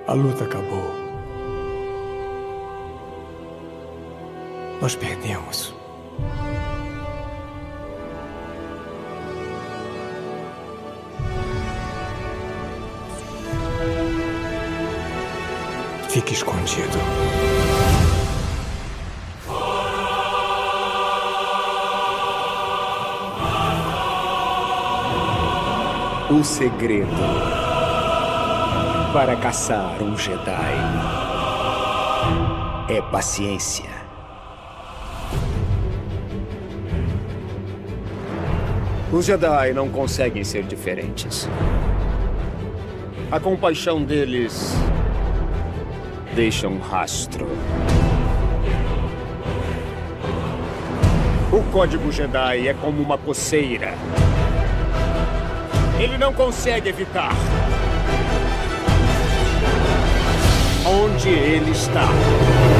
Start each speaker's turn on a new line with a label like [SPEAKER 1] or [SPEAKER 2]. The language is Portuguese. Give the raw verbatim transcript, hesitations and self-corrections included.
[SPEAKER 1] A luta acabou. Nós perdemos. Fique escondido.
[SPEAKER 2] O segredo para caçar um Jedi é paciência. Os Jedi não conseguem ser diferentes. A compaixão deles deixa um rastro. O código Jedi é como uma coceira. Ele não consegue evitar. Onde ele está?